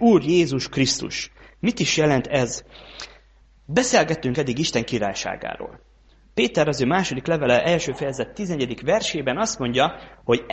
Úr Jézus Krisztus. Mit is jelent ez? Beszélgettünk eddig Isten királyságáról. Péter az ő második levele első fejezet 11. versében azt mondja, hogy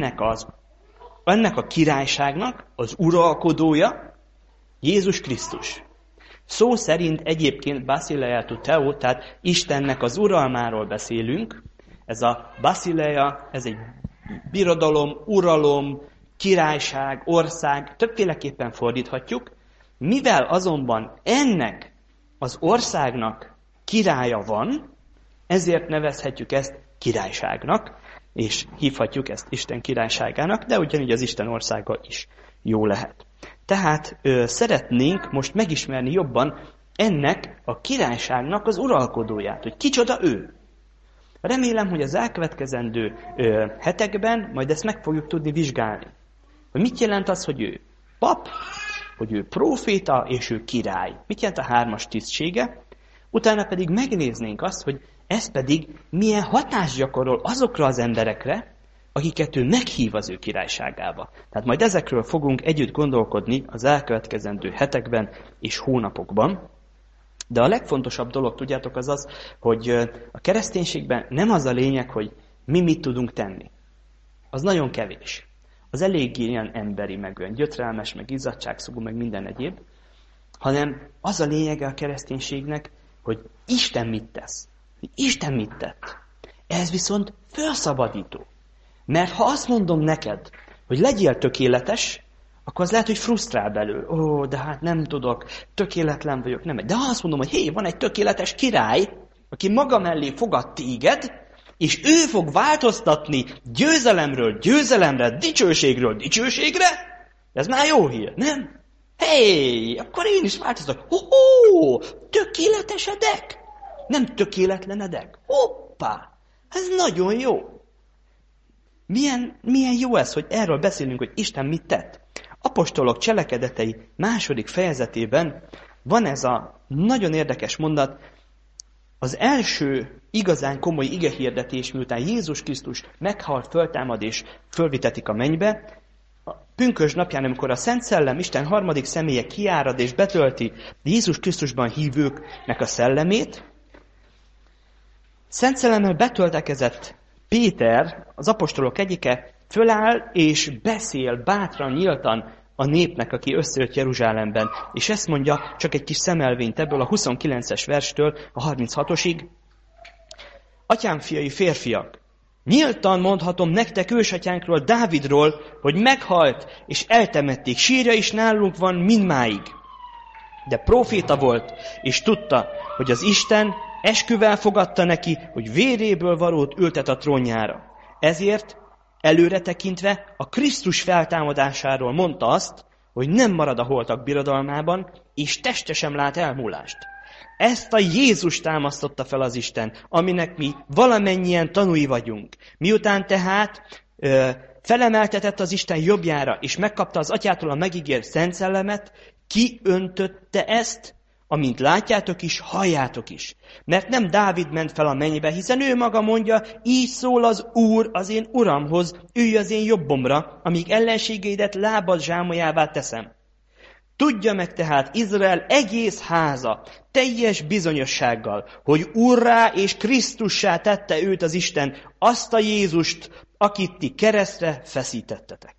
ennek a királyságnak az uralkodója Jézus Krisztus. Szó szerint egyébként Basileia tu Theo, tehát Istennek az uralmáról beszélünk. Ez a Basileia, ez egy birodalom, uralom, királyság, ország, többféleképpen fordíthatjuk. Mivel azonban ennek az országnak királya van, ezért nevezhetjük ezt királyságnak, és hívhatjuk ezt Isten királyságának, de ugyanígy az Isten országa is jó lehet. Tehát szeretnénk most megismerni jobban ennek a királyságnak az uralkodóját, hogy kicsoda ő. Remélem, hogy az elkövetkezendő hetekben majd ezt meg fogjuk tudni vizsgálni. Hogy mit jelent az, hogy ő pap, hogy ő próféta és ő király. Mit jelent a 3-as tisztsége? Utána pedig megnéznénk azt, hogy ez pedig milyen hatást gyakorol azokra az emberekre, akiket ő meghív az ő királyságába. Tehát majd ezekről fogunk együtt gondolkodni az elkövetkezendő hetekben és hónapokban. De a legfontosabb dolog, tudjátok, az az, hogy a kereszténységben nem az a lényeg, hogy mi mit tudunk tenni. Az nagyon kevés. Az eléggé ilyen emberi, meg olyan gyötrelmes, meg izzadságszagú, meg minden egyéb, hanem az a lényege a kereszténységnek, hogy Isten mit tesz. Hogy Isten mit tett. Ez viszont felszabadító. Mert ha azt mondom neked, hogy legyél tökéletes, akkor az lehet, hogy frusztrál belül. De hát nem tudok, tökéletlen vagyok. Nem. De ha azt mondom, hogy van egy tökéletes király, aki maga mellé fogad téged, és ő fog változtatni győzelemről győzelemre, dicsőségről dicsőségre, ez már jó hír, nem? Akkor én is változtatok. Tökéletesedek? Nem tökéletlenedek. Hoppá! Ez nagyon jó. Milyen jó ez, hogy erről beszélünk, hogy Isten mit tett. Apostolok cselekedetei 2. fejezetében van ez a nagyon érdekes mondat, az első igazán komoly igehirdetés, miután Jézus Krisztus meghalt, föltámad és fölvitetik a mennybe, a pünkösd napján, amikor a Szent Szellem, Isten harmadik személye kiárad és betölti Jézus Krisztusban hívőknek a szellemét, Szent Szellemmel betöltekezett Péter, az apostolok egyike, föláll és beszél bátran, nyíltan a népnek, aki összejött Jeruzsálemben. És ezt mondja, csak egy kis szemelvényt ebből a 29-es verstől a 36-osig. Atyám fiai férfiak, nyíltan mondhatom nektek ősatyánkról, Dávidról, hogy meghalt, és eltemették, sírja is nálunk van mindmáig. De próféta volt, és tudta, hogy az Isten esküvel fogadta neki, hogy véréből valót ültet a trónjára. Ezért előre tekintve a Krisztus feltámadásáról mondta azt, hogy nem marad a holtak birodalmában, és teste sem lát elmúlást. Ezt a Jézus támasztotta fel az Isten, aminek mi valamennyien tanúi vagyunk. Miután tehát felemeltetett az Isten jobbjára, és megkapta az Atyától a megígért Szent Szellemet, kiöntötte ezt, amint látjátok is, halljátok is. Mert nem Dávid ment fel a mennybe, hiszen ő maga mondja, így szól az Úr az én Uramhoz, ülj az én jobbomra, amíg ellenségeidet lábad zsámolyává teszem. Tudja meg tehát Izrael egész háza, teljes bizonyossággal, hogy Úrrá és Krisztussá tette őt az Isten, azt a Jézust, akit ti keresztre feszítettetek.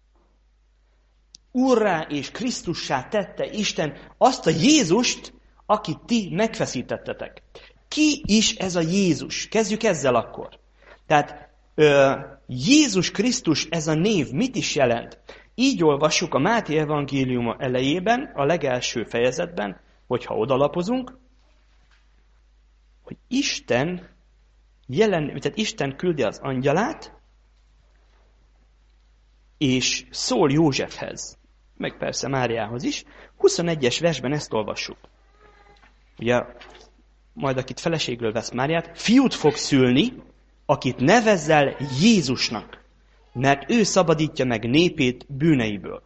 Úrrá és Krisztussá tette Isten azt a Jézust, akit ti megfeszítettetek. Ki is ez a Jézus? Kezdjük ezzel akkor. Tehát Jézus Krisztus, ez a név mit is jelent? Így olvassuk a Máté evangéliuma elejében, a legelső fejezetben, hogyha odalapozunk, hogy Isten küldi az angyalát, és szól Józsefhez, meg persze Máriához is. 21-es versben ezt olvassuk. Ugye, majd akit feleségről vesz Máriát, fiút fog szülni, akit nevezzel Jézusnak, mert ő szabadítja meg népét bűneiből.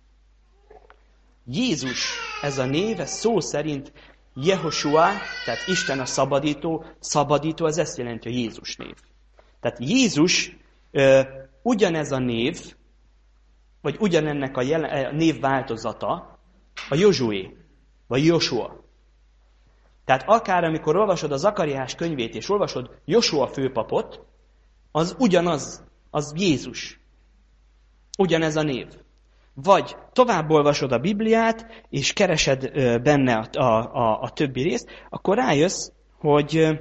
Jézus, ez a név, ez szó szerint Jehoshua, tehát Isten a szabadító, az ezt jelenti, a Jézus név. Tehát Jézus ugyanez a név, vagy ugyanennek a név változata, a Józsué, vagy Josua. Tehát akár amikor olvasod a Zakariás könyvét, és olvasod Josua főpapot, az ugyanaz, az Jézus. Ugyanez a név. Vagy tovább olvasod a Bibliát, és keresed benne a többi részt, akkor rájössz, hogy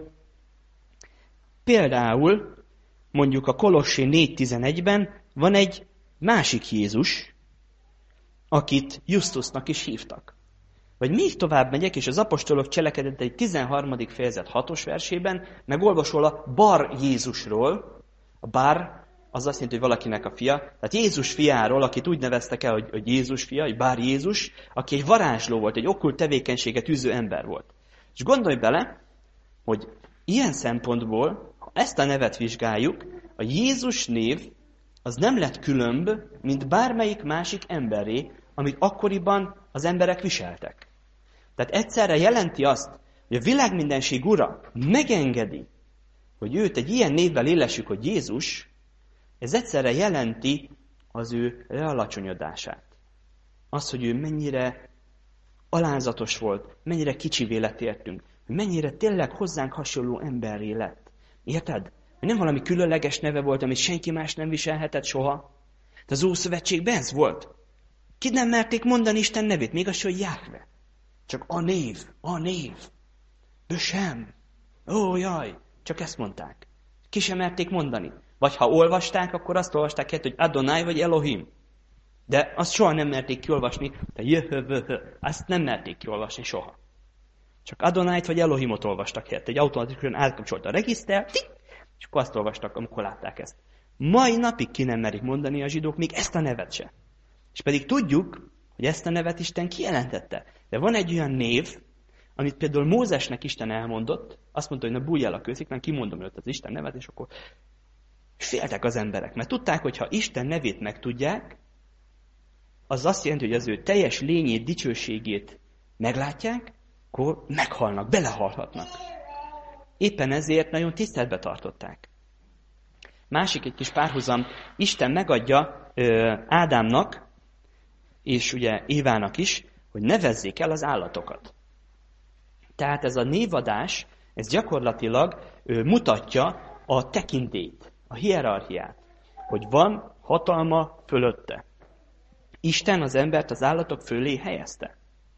például mondjuk a Kolossé 4.11-ben van egy másik Jézus, akit Justusnak is hívtak. Vagy még tovább megyek, és az apostolok cselekedetei 13. fejezet 6. versében megolvasol a Bar Jézusról. A Bar az azt jelenti, hogy valakinek a fia. Tehát Jézus fiáról, akit úgy neveztek el, hogy Jézus fia, hogy Bár Jézus, aki egy varázsló volt, egy okkult tevékenységet űző ember volt. És gondolj bele, hogy ilyen szempontból, ha ezt a nevet vizsgáljuk, a Jézus név az nem lett különb, mint bármelyik másik emberé, amit akkoriban az emberek viseltek. Tehát egyszerre jelenti azt, hogy a világmindenség ura megengedi, hogy őt egy ilyen névvel élessük, hogy Jézus, ez egyszerre jelenti az ő lealacsonyodását. Az, hogy ő mennyire alázatos volt, mennyire kicsivé lett értünk, mennyire tényleg hozzánk hasonló emberré lett. Érted? Nem valami különleges neve volt, amit senki más nem viselhetett soha. De az Ószövetségben ez volt. Ki nem merték mondani Isten nevét, még az, hogy Jáhve. Csak a név. Bösem. Ó, jaj, csak ezt mondták. Ki sem merték mondani. Vagy ha olvasták, akkor azt olvasták, hogy Adonai vagy Elohim. De azt soha nem merték kiolvasni, de jöhövöhö. Azt nem merték kiolvasni soha. Csak Adonait vagy Elohimot olvastak helyett. Egy automatikusan átkapcsolt a regiszter, és akkor azt olvastak, amikor látták ezt. Mai napig ki nem merik mondani a zsidók még ezt a nevet se. És pedig tudjuk, hogy ezt a nevet Isten kijelentette. De van egy olyan név, amit például Mózesnek Isten elmondott, azt mondta, hogy na bújj el a kősziklen, kimondom őt az Isten nevet, és akkor féltek az emberek. Mert tudták, hogy ha Isten nevét megtudják, az azt jelenti, hogy az ő teljes lényét, dicsőségét meglátják, akkor meghalnak, belehalhatnak. Éppen ezért nagyon tiszteletbe tartották. Másik egy kis párhuzam, Isten megadja Ádámnak, és ugye Évának is, hogy nevezzék el az állatokat. Tehát ez a névadás, ez gyakorlatilag mutatja a tekintélyt, a hierarchiát, hogy van hatalma fölötte. Isten az embert az állatok fölé helyezte.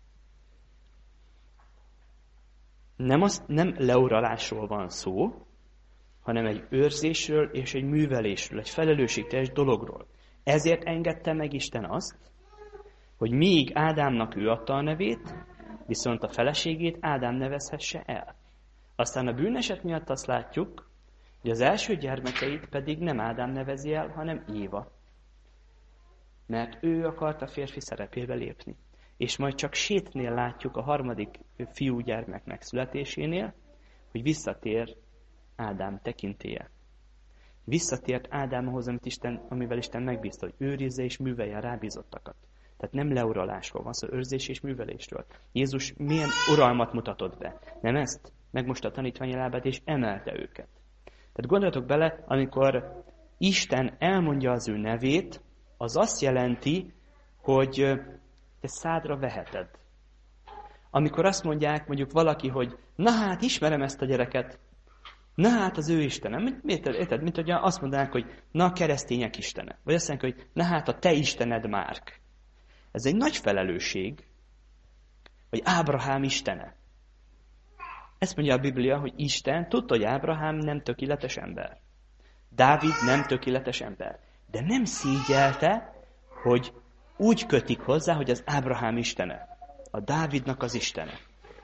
Nem leuralásról van szó, hanem egy őrzésről és egy művelésről, egy felelősségteljes dologról. Ezért engedte meg Isten azt, hogy míg Ádámnak ő adta a nevét, viszont a feleségét Ádám nevezhesse el. Aztán a bűneset miatt azt látjuk, hogy az első gyermekeit pedig nem Ádám nevezi el, hanem Éva. Mert ő akart a férfi szerepébe lépni. És majd csak Sétnél látjuk a harmadik fiúgyermek megszületésénél, hogy visszatér Ádám tekintélye. Visszatért Ádám ahhoz, amivel Isten megbízta, hogy őrizze és művelje a rábízottakat. Tehát nem leuralásról van szó, őrzés és művelésről. Jézus milyen uralmat mutatott be? Nem ezt? Megmosta a tanítványi lábát és emelte őket. Tehát gondoljatok bele, amikor Isten elmondja az ő nevét, az azt jelenti, hogy te szádra veheted. Amikor azt mondják mondjuk valaki, hogy na hát, ismerem ezt a gyereket, na hát az ő Istenem. Érted? Mint hogy azt mondanák, hogy na a keresztények Istene. Vagy azt mondják, hogy na hát a te Istened Márk. Ez egy nagy felelősség, hogy Ábrahám Istene. Ezt mondja a Biblia, hogy Isten tudta, hogy Ábrahám nem tökéletes ember. Dávid nem tökéletes ember. De nem szígyelte, hogy úgy kötik hozzá, hogy az Ábrahám Istene. A Dávidnak az Istene.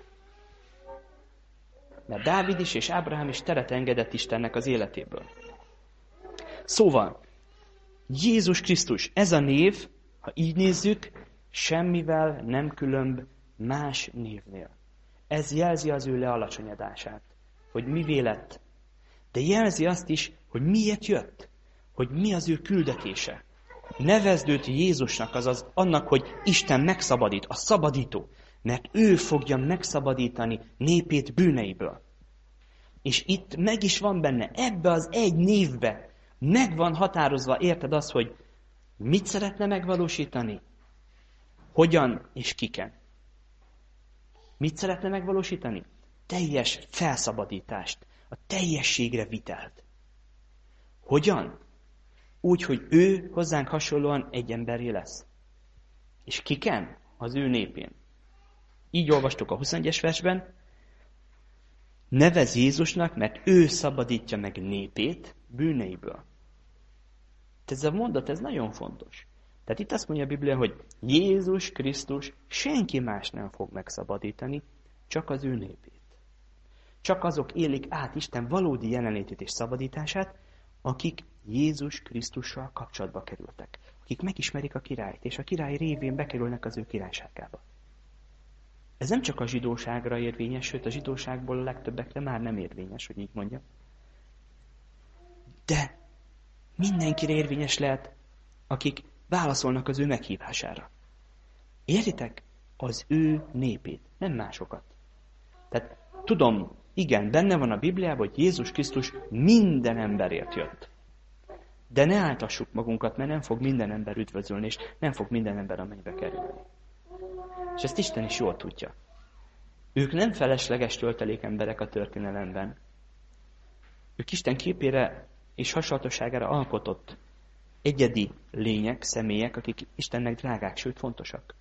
Mert Dávid is és Ábrahám is teret engedett Istennek az életéből. Szóval, Jézus Krisztus, ez a név, ha így nézzük, semmivel nem különb más névnél. Ez jelzi az ő lealacsonyodását, hogy mivé lett. De jelzi azt is, hogy miért jött, hogy mi az ő küldetése. Nevezd őt Jézusnak, azaz annak, hogy Isten megszabadít, a szabadító, mert ő fogja megszabadítani népét bűneiből. És itt meg is van benne, ebbe az egy névbe meg van határozva, érted azt, hogy mit szeretne megvalósítani? Hogyan és kiken? Mit szeretne megvalósítani? Teljes felszabadítást, a teljességre vitelt. Hogyan? Úgy, hogy ő hozzánk hasonlóan egy emberré lesz. És kiken? Az ő népén. Így olvastuk a 21-es versben, nevez Jézusnak, mert ő szabadítja meg népét bűneiből. Ez a mondat, ez nagyon fontos. Tehát itt azt mondja a Biblia, hogy Jézus Krisztus senki más nem fog megszabadítani, csak az ő népét. Csak azok élik át Isten valódi jelenlétét és szabadítását, akik Jézus Krisztussal kapcsolatba kerültek. Akik megismerik a királyt, és a király révén bekerülnek az ő királyságába. Ez nem csak a zsidóságra érvényes, sőt a zsidóságból a legtöbbekre már nem érvényes, hogy így mondjam. De mindenkire érvényes lehet, akik válaszolnak az ő meghívására. Értitek? Az ő népét, nem másokat. Tehát tudom, igen, benne van a Bibliában, hogy Jézus Krisztus minden emberért jött. De ne áltassuk magunkat, mert nem fog minden ember üdvözölni, és nem fog minden ember a mennybe kerülni. És ezt Isten is jól tudja. Ők nem felesleges töltelék emberek a történelemben. Ők Isten képére és hasonlóságára alkotott egyedi lények, személyek, akik Istennek drágák, sőt fontosak.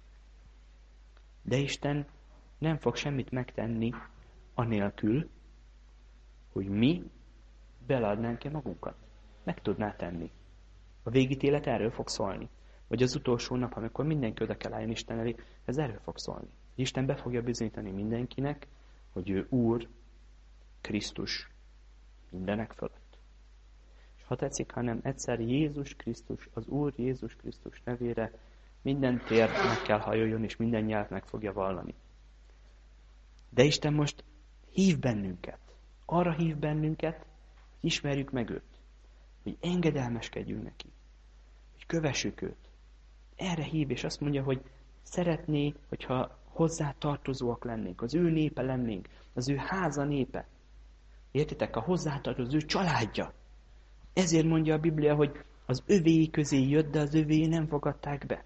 De Isten nem fog semmit megtenni anélkül, hogy mi beleadnánk-e magunkat. Meg tudná tenni. A végítélet erről fog szólni. Vagy az utolsó nap, amikor mindenki oda kell álljon Isten elé, ez erről fog szólni. Isten be fogja bizonyítani mindenkinek, hogy ő Úr, Krisztus mindenek fölött. És ha tetszik, hanem egyszer Jézus Krisztus, az Úr Jézus Krisztus nevére minden tér meg kell hajoljon, és minden nyelv meg fogja vallani. De Isten most hív bennünket. Arra hív bennünket, hogy ismerjük meg őt. Hogy engedelmeskedjünk neki. Hogy kövessük őt. Erre hív, és azt mondja, hogy szeretné, hogyha hozzá tartozóak lennénk, az ő népe lennénk, az ő háza népe. Értitek? A hozzátartozó, az ő családja. Ezért mondja a Biblia, hogy az övéi közé jött, de az övéi nem fogadták be.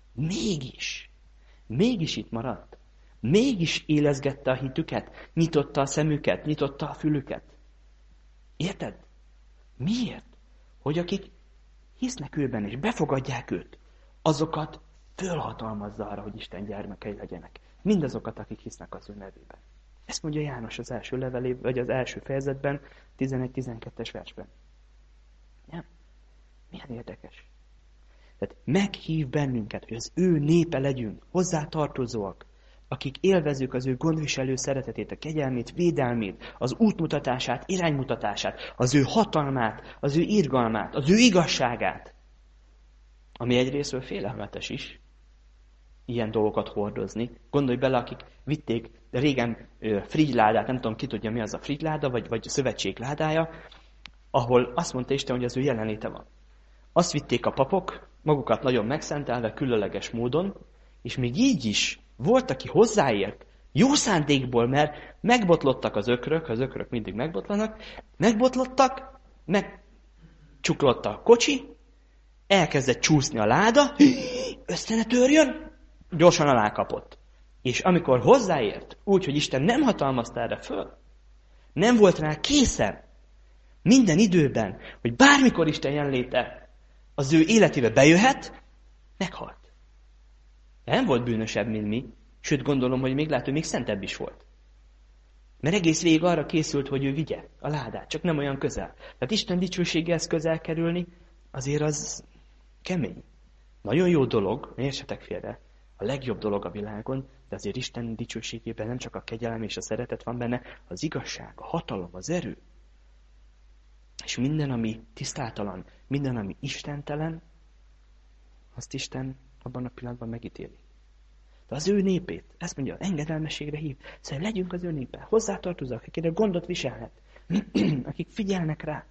Mégis itt maradt. Mégis élezgette a hitüket, nyitotta a szemüket, nyitotta a fülüket. Érted? Miért? Hogy akik hisznek őben és befogadják őt, azokat fölhatalmazza arra, hogy Isten gyermekei legyenek. Mindazokat, akik hisznek az ő nevében. Ezt mondja János az első levelében, vagy az első fejezetben, 11-12-es versben. Nem? Milyen érdekes. Tehát meghív bennünket, hogy az ő népe legyünk, hozzá tartozóak, akik élvezzük az ő gondviselő szeretetét, a kegyelmét, védelmét, az útmutatását, iránymutatását, az ő hatalmát, az ő irgalmát, az ő igazságát. Ami egyrésztről félelmetes is, ilyen dolgokat hordozni. Gondolj bele, akik vitték régen frigyládát, nem tudom ki tudja mi az a frigyláda, vagy szövetség ládája, ahol azt mondta Isten, hogy az ő jelenléte van. Azt vitték a papok, magukat nagyon megszentelve, különleges módon, és még így is volt, aki hozzáért, jó szándékból, mert megbotlottak az ökrök mindig megbotlanak, megbotlottak, megcsuklott a kocsi, elkezdett csúszni a láda, össze ne törjön, gyorsan alákapott. És amikor hozzáért, úgy, hogy Isten nem hatalmazta erre föl, nem volt rá készen, minden időben, hogy bármikor Isten jelenléte az ő életébe bejöhet, meghalt. Nem volt bűnösebb, mint mi, sőt gondolom, hogy még lehet, hogy még szentebb is volt. Mert egész végig arra készült, hogy ő vigye a ládát, csak nem olyan közel. Tehát Isten dicsőségéhez közel kerülni, azért az kemény. Nagyon jó dolog, ne értsetek félre, a legjobb dolog a világon, de azért Isten dicsőségében nem csak a kegyelem és a szeretet van benne, az igazság, a hatalom, az erő. És minden, ami tisztátalan, minden, ami istentelen, azt Isten abban a pillanatban megítéli. De az ő népét, ezt mondja, engedelmességre hív. Szóval legyünk az ő népe, hozzátartozók, akikre gondot viselhet, akik figyelnek rá.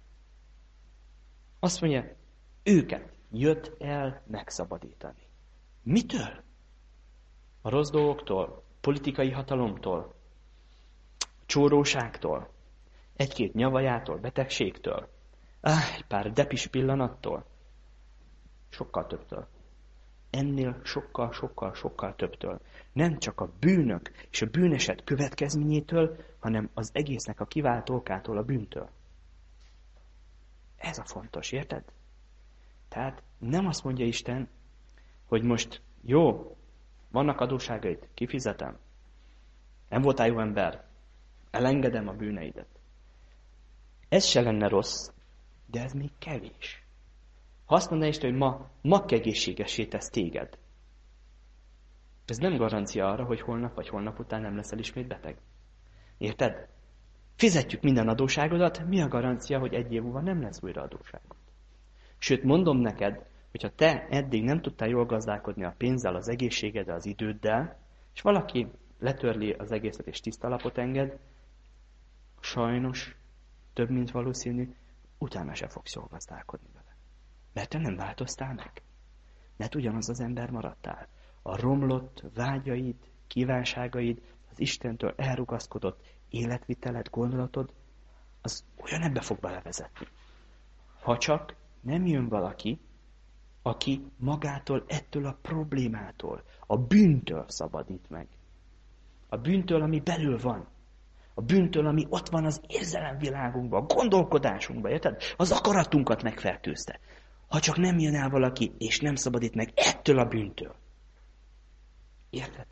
Azt mondja, őket jött el megszabadítani. Mitől? A rossz dolgoktól, politikai hatalomtól, csóróságtól, egy-két nyavajától, betegségtől, egy pár depis pillanattól, sokkal többtől. ennél sokkal többtől. Nem csak a bűnök és a bűneset következményétől, hanem az egésznek a kiváltó okától, a bűntől. Ez a fontos, érted? Tehát nem azt mondja Isten, hogy most jó, vannak adósságaid, kifizetem. Nem voltál jó ember, elengedem a bűneidet. Ez se lenne rossz, de ez még kevés. Ha azt mondaná Isten, hogy ma egészségessé tesz téged, ez nem garancia arra, hogy holnap vagy holnap után nem leszel ismét beteg. Érted? Fizetjük minden adósságodat, mi a garancia, hogy egy év múlva nem lesz újra adósságod? Sőt, mondom neked, hogyha te eddig nem tudtál jól gazdálkodni a pénzzel, az egészségeddel, az időddel, és valaki letörli az egészet és tiszta lapot enged, sajnos, több mint valószínű, utána se fogsz jól gazdálkodni vele. Mert te nem változtál meg. Mert ugyanaz az ember maradtál. A romlott vágyaid, kívánságaid, az Istentől elrugaszkodott életviteled, gondolatod, az ugyanebbe fog belevezetni. Ha csak nem jön valaki, aki magától, ettől a problémától, a bűntől szabadít meg. A bűntől, ami belül van. A bűntől, ami ott van az érzelemvilágunkban, a gondolkodásunkban, érted? Az akaratunkat megfertőzte. Ha csak nem jön el valaki, és nem szabadít meg ettől a bűntől. Érted?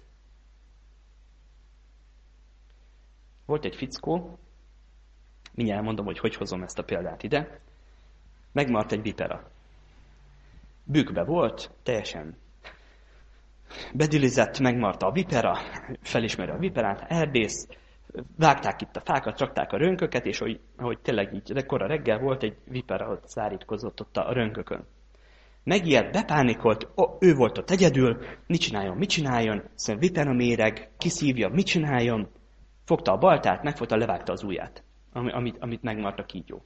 Volt egy fickó, mindjárt mondom, hogy hozom ezt a példát ide, megmaradt egy vipera. Bükkbe volt, teljesen bedilizett, megmarta a vipera, felismeri a viperát, erdész, vágták itt a fákat, rakták a rönköket, és hogy tényleg így, de kora reggel volt, egy vipera ott szárítkozott ott a rönkökön. Megijedt, bepánikolt, ő volt ott egyedül, mit csináljon, szóval vipera méreg, kiszívja, mit csináljon, fogta a baltát, megfogta, levágta az ujját, amit megmart a kígyó.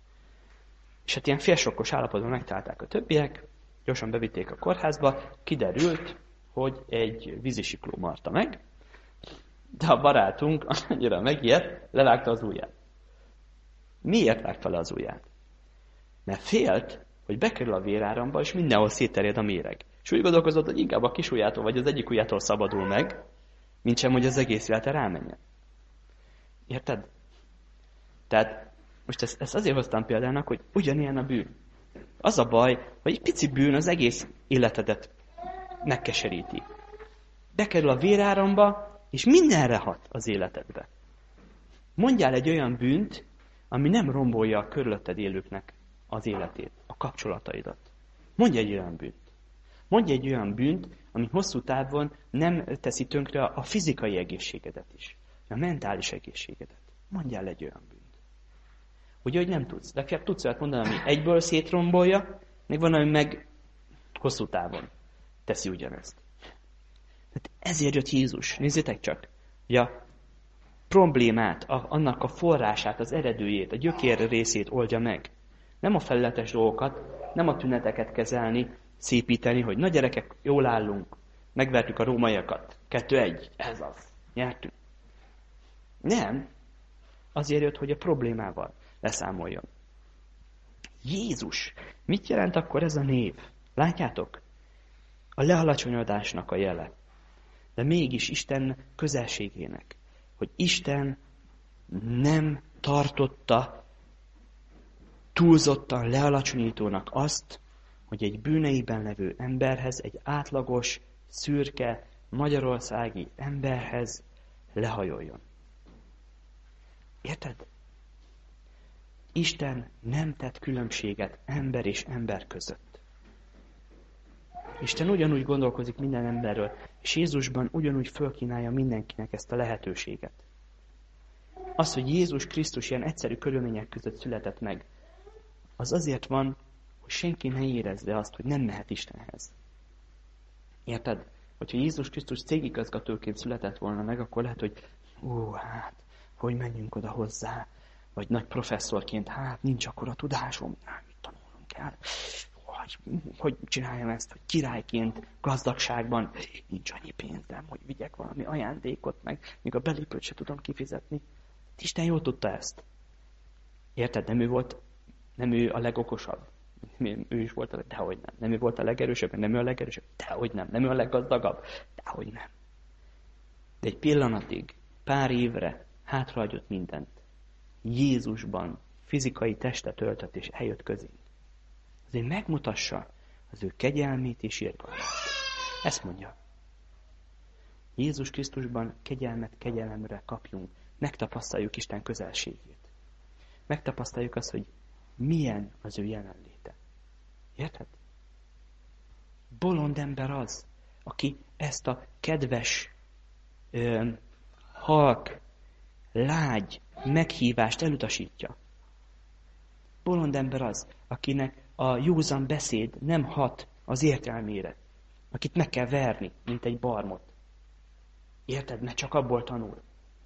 És hát ilyen félsokkos állapotban megtalálták a többiek, gyorsan bevitték a kórházba, kiderült, hogy egy vízisikló marta meg, de a barátunk annyira megijedt, levágta az ujját. Miért vágta le az ujját? Mert félt, hogy bekerül a véráramba, és mindenhol szétterjed a méreg. És úgy gondolkozott, hogy inkább a kis ujjától, vagy az egyik ujjától szabadul meg, mintsem, hogy az egész élete rámenjen. Érted? Tehát most ezt azért hoztam példának, hogy ugyanilyen a bűn. Az a baj, hogy egy pici bűn az egész életedet megkeseríti. Bekerül a véráramba, és mindenre hat az életedbe. Mondjál egy olyan bűnt, ami nem rombolja a körülötted élőknek az életét, a kapcsolataidat. Mondj egy olyan bűnt. Mondj egy olyan bűnt, ami hosszú távon nem teszi tönkre a fizikai egészségedet is, a mentális egészségedet. Mondjál egy olyan bűnt. Ugye, hogy nem tudsz. Legfeljebb tudsz olyat mondani, ami egyből szétrombolja, még van, ami meg hosszú távon teszi ugyanezt. Tehát ezért jött Jézus. Nézzétek csak, hogy a problémát, annak a forrását, az eredőjét, a gyökér részét oldja meg. Nem a felületes dolgokat, nem a tüneteket kezelni, szépíteni, hogy na gyerekek, jól állunk, megvertük a rómaiakat. 2-1, ez az, nyertünk. Nem. Azért jött, hogy a problémával leszámoljon. Jézus. Mit jelent akkor ez a név? Látjátok? A lealacsonyodásnak a jele. De mégis Isten közelségének. Hogy Isten nem tartotta túlzottan lealacsonyítónak azt, hogy egy bűneiben levő emberhez, egy átlagos, szürke, magyarországi emberhez lehajoljon. Érted? Isten nem tett különbséget ember és ember között. Isten ugyanúgy gondolkozik minden emberről, és Jézusban ugyanúgy fölkínálja mindenkinek ezt a lehetőséget. Az, hogy Jézus Krisztus ilyen egyszerű körülmények között született meg, az azért van, hogy senki ne érezze azt, hogy nem mehet Istenhez. Érted? Hogyha Jézus Krisztus cégigazgatóként született volna meg, akkor lehet, hogy hogy menjünk oda hozzá, vagy nagy professzorként, nincs akkora tudásom, mit tanulnunk kell, hogy csináljam ezt, hogy királyként, gazdagságban, nincs annyi pénzem, hogy vigyek valami ajándékot meg, míg a belépőt se tudom kifizetni. Isten jól tudta ezt. Érted? Nem ő a legokosabb, ő is volt dehogy nem. Nem ő volt a legerősebb, nem ő a legerősebb, dehogy nem. Nem ő a leggazdagabb, dehogy nem. De egy pillanatig, pár évre hátrahagyott mindent. Jézusban fizikai testet öltött és eljött közénk. Azért megmutassa az ő kegyelmét és irgalmát. Ezt mondja. Jézus Krisztusban kegyelemre kapjunk. Megtapasztaljuk Isten közelségét. Megtapasztaljuk azt, hogy milyen az ő jelenléte. Érted? Bolond ember az, aki ezt a kedves, halk, lágy meghívást elutasítja. Bolond ember az, akinek a józan beszéd nem hat az értelmére. Akit meg kell verni, mint egy barmot. Érted? Mert csak abból tanul.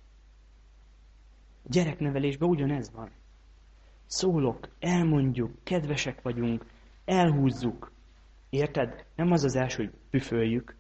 Gyereknevelésben ugyanez van. Szólok, elmondjuk, kedvesek vagyunk, elhúzzuk. Érted? Nem az az első, hogy püföljük.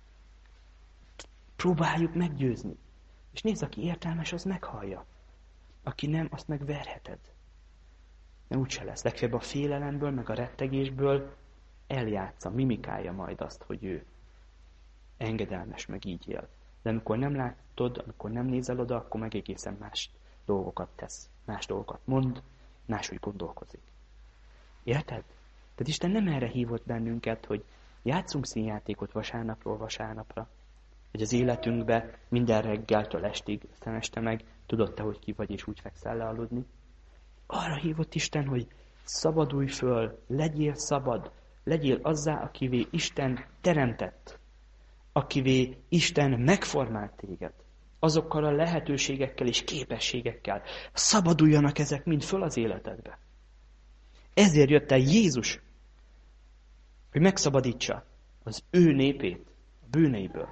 Próbáljuk meggyőzni. És nézd, aki értelmes, az meghallja. Aki nem, azt megverheted. De úgyse lesz. Legfeljebb a félelemből, meg a rettegésből eljátsza, mimikálja majd azt, hogy ő engedelmes, meg így él. De amikor nem látod, amikor nem nézel oda, akkor meg egészen más dolgokat tesz. Más dolgokat mond, máshogy gondolkozik. Érted? Tehát Isten nem erre hívott bennünket, hogy játszunk színjátékot vasárnapról vasárnapra. Hogy az életünkbe minden reggeltől estig, aztán este meg tudod te, hogy ki vagy, és úgy fekszel le aludni. Arra hívott Isten, hogy szabadulj föl, legyél szabad, legyél azzá, akivé Isten teremtett, akivé Isten megformált téged, azokkal a lehetőségekkel és képességekkel. Szabaduljanak ezek mind föl az életedbe. Ezért jött el Jézus, hogy megszabadítsa az ő népét a bűneiből.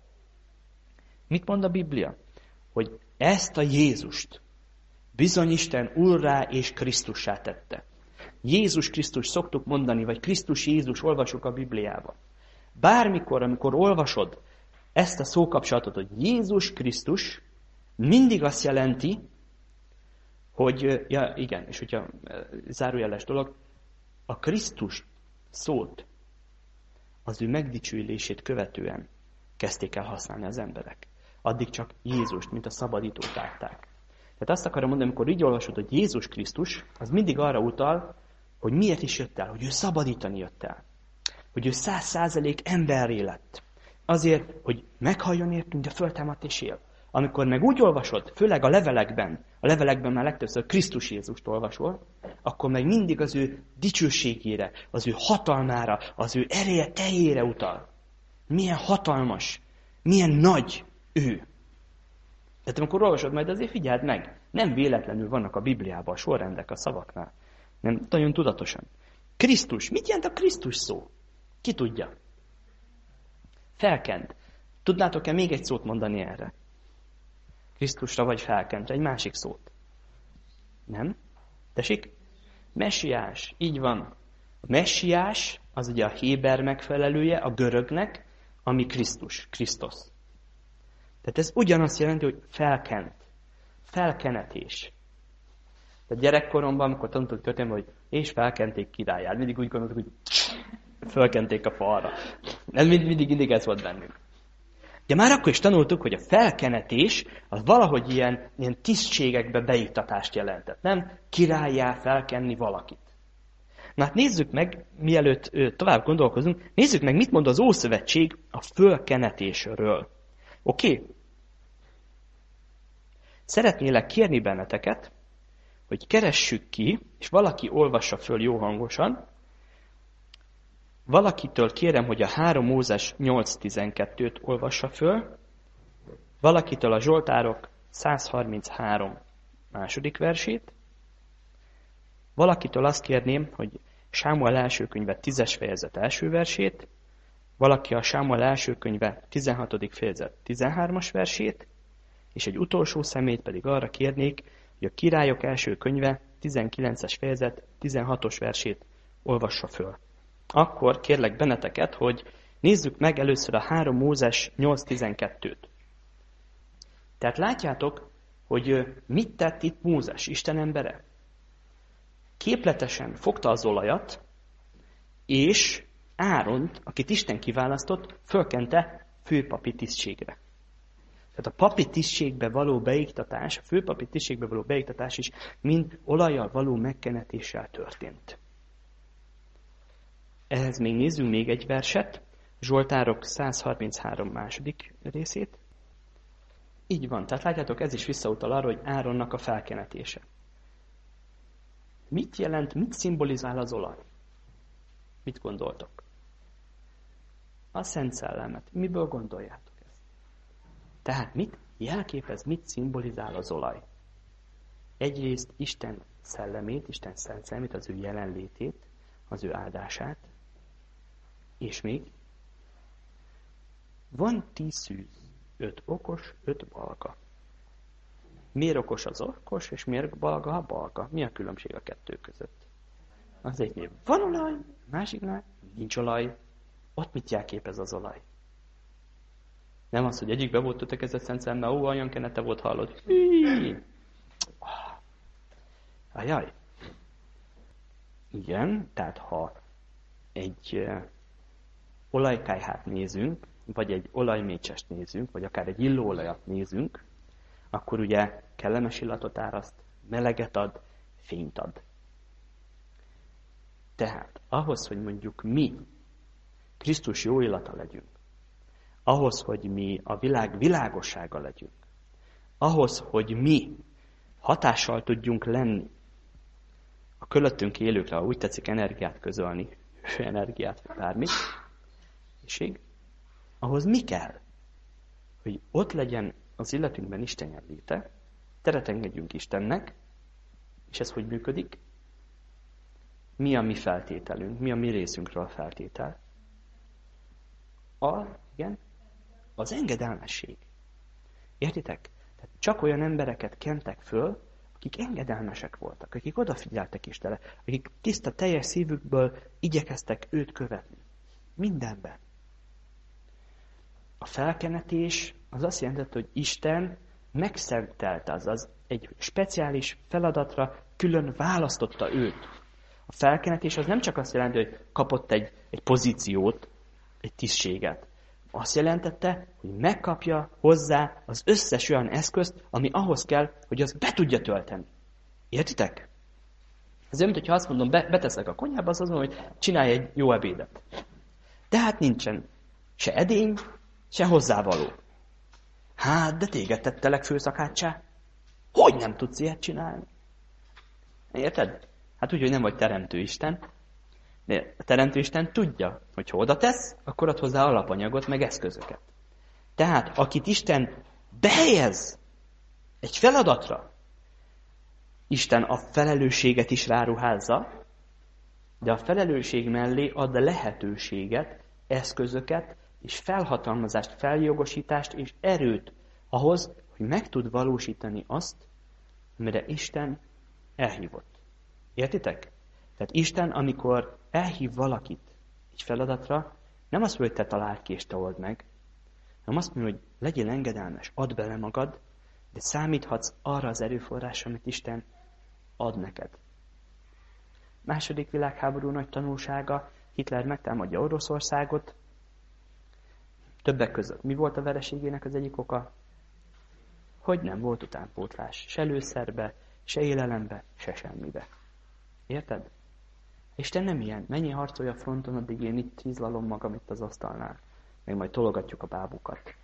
Mit mond a Biblia? Hogy ezt a Jézust bizony Isten Úrrá és Krisztussá tette. Jézus Krisztus szoktuk mondani, vagy Krisztus Jézus olvasjuk a Bibliában. Bármikor, amikor olvasod ezt a szókapcsolatot, hogy Jézus Krisztus, mindig azt jelenti, hogy, ja igen, és hogyha zárójeles dolog, a Krisztus szót az ő megdicsőülését követően kezdték el használni az emberek. Addig csak Jézust, mint a szabadítót látták. Tehát azt akarom mondani, amikor így olvasod, hogy Jézus Krisztus, az mindig arra utal, hogy miért is jött el, hogy ő szabadítani jött el. Hogy ő 100% emberré lett. Azért, hogy meghalljon értünk, de föltámadt és él. Amikor meg úgy olvasod, főleg a levelekben már legtöbbször Krisztus Jézust olvasol, akkor meg mindig az ő dicsőségére, az ő hatalmára, az ő ereje teljére utal. Milyen hatalmas, milyen nagy ő. Tehát amikor olvasod, majd azért figyeld meg, nem véletlenül vannak a Bibliában a sorrendek a szavaknál. Nem nagyon tudatosan. Krisztus. Mit jelent a Krisztus szó? Ki tudja? Felkent. Tudnátok-e még egy szót mondani erre? Krisztusra vagy felkentre. Egy másik szót. Nem? Tessék? Messiás. Így van. A messiás az ugye a héber megfelelője a görögnek, ami Krisztus. Krisztus. Tehát ez ugyanazt jelenti, hogy felkent. Felkenetés. Tehát gyerekkoromban, amikor tanultuk történelmet, hogy és felkenték királyát. Mindig úgy gondoltuk, hogy felkenték a falra. Ez mindig ez volt bennünk. De már akkor is tanultuk, hogy a felkenetés az valahogy ilyen tisztségekbe beiktatást jelentett. Nem királlyá felkenni valakit. Na hát nézzük meg, mielőtt tovább gondolkozunk, nézzük meg, mit mond az Ószövetség a fölkenetésről. Oké? Szeretnélek kérni benneteket, hogy keressük ki, és valaki olvassa föl jó hangosan. Valakitől kérem, hogy a 3 Mózes 8.12-t olvassa föl. Valakitől a Zsoltárok 133 második versét. Valakitől azt kérném, hogy Sámuel első könyve 10-es fejezet első versét. Valaki a Sámuel első könyve 16. fejezet 13-as versét. És egy utolsó személyt pedig arra kérnék, hogy a Királyok első könyve 19-es fejezet 16-os versét olvassa föl. Akkor kérlek benneteket, hogy nézzük meg először a 3 Mózes 8.12-t. Tehát látjátok, hogy mit tett itt Mózes, Isten embere? Képletesen fogta az olajat, és Áront, akit Isten kiválasztott, fölkente főpapi tisztségre. Tehát a papi tisztségbe való beiktatás, a főpapi tisztségbe való beiktatás is mind olajjal való megkenetéssel történt. Ehhez még nézzünk még egy verset, Zsoltárok 133 második részét. Így van, tehát látjátok, ez is visszautal arra, hogy Áronnak a felkenetése. Mit jelent, mit szimbolizál az olaj? Mit gondoltok? A Szent Szellemet. Miből gondoljátok ezt? Tehát mit jelképez, mit szimbolizál az olaj? Egyrészt Isten szellemét, Isten szent szellemét, az ő jelenlétét, az ő áldását, és még van 10 szűz, 5 okos, 5 balga. Miért okos az okos, és miért balga a balga? Mi a különbség a kettő között? Az egynél van olaj, a másiknál nincs olaj. Ott mit jelképez az olaj? Nem az, hogy egyikbe volt kötekezett szent szellemmel, olyan kenete volt, hallod. Ajaj. Igen, tehát ha egy olajkályhát nézünk, vagy egy olajmécsest nézünk, vagy akár egy illóolajat nézünk, akkor ugye kellemes illatot áraszt, meleget ad, fényt ad. Tehát ahhoz, hogy mondjuk mi Krisztus jó illata legyünk, ahhoz, hogy mi a világ világossága legyünk, ahhoz, hogy mi hatással tudjunk lenni a körülöttünk élőkre, ha úgy tetszik energiát közölni, energiát, bármit, ahhoz mi kell? Hogy ott legyen az illetünkben Isten jelenléte, teret engedjünk Istennek, és ez hogy működik? Mi a mi feltételünk? Mi a mi részünkről a feltétel? Az engedelmesség. Értitek? Tehát csak olyan embereket kentek föl, akik engedelmesek voltak, akik odafigyeltek Istenre, akik tiszta, teljes szívükből igyekeztek őt követni. Mindenben. A felkenetés az azt jelenti, hogy Isten megszentelte, azaz egy speciális feladatra külön választotta őt. A felkenetés az nem csak azt jelenti, hogy kapott egy pozíciót, egy tisztséget. Azt jelentette, hogy megkapja hozzá az összes olyan eszközt, ami ahhoz kell, hogy azt be tudja tölteni. Értitek? Ez olyan, mintha azt mondom, beteszek a konyhába, azt mondom, hogy csinálj egy jó ebédet. De hát nincsen se edény, se hozzávaló. Hát, de téged tettelek főszakáccsá. Hogy nem tudsz ilyet csinálni? Érted? Hát úgy, hogy nem vagy teremtő Isten. De a teremtő Isten tudja, hogy ha oda tesz, akkor ad hozzá alapanyagot, meg eszközöket. Tehát, akit Isten behelyez egy feladatra, Isten a felelősséget is ráruházza, de a felelősség mellé ad lehetőséget, eszközöket, és felhatalmazást, feljogosítást és erőt ahhoz, hogy meg tud valósítani azt, amire Isten elhívott. Értitek? Tehát Isten, amikor elhív valakit egy feladatra, nem azt mondja, hogy te találd ki és te old meg, hanem azt mondja, hogy legyél engedelmes, add bele magad, de számíthatsz arra az erőforrásra, amit Isten ad neked. Második világháború nagy tanulsága, Hitler megtámadja Oroszországot. Többek között mi volt a vereségének az egyik oka? Hogy nem volt utánpótlás. Se lőszerbe, se élelembe, se semmibe. Érted? Isten nem ilyen. Mennyi harcolja a fronton, addig én itt hízlalom magam itt az asztalnál. Meg majd tologatjuk a bábukat.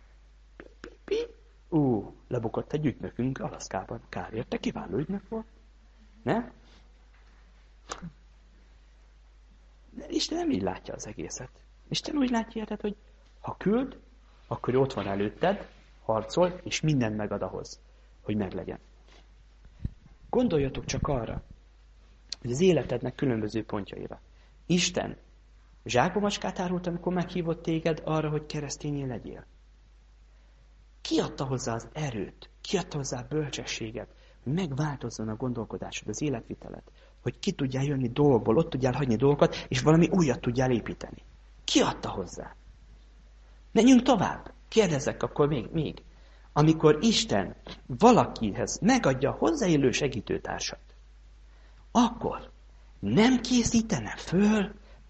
Lebukott egy ügynökünk Alaszkában. Kár érte, kiváló ügynök volt. Ne? De Isten nem így látja az egészet. Isten úgy látja, érted, hogy ha küld, akkor ott van előtted, harcol, és mindent megad ahhoz, hogy meglegyen. Gondoljatok csak arra, hogy az életednek különböző pontjaira. Isten zsákba macskát árult, amikor meghívott téged arra, hogy keresztényé legyél. Ki adta hozzá az erőt, ki adta hozzá a bölcsességet, hogy megváltozzon a gondolkodásod, az életviteled, hogy ki tudjál jönni dolgokból, ott tudjál hagyni dolgokat, és valami újat tudjál építeni. Ki adta hozzá? Menjünk tovább. Kérdezzek akkor még. Amikor Isten valakihez megadja a hozzáillő segítőtársat, akkor nem készítene föl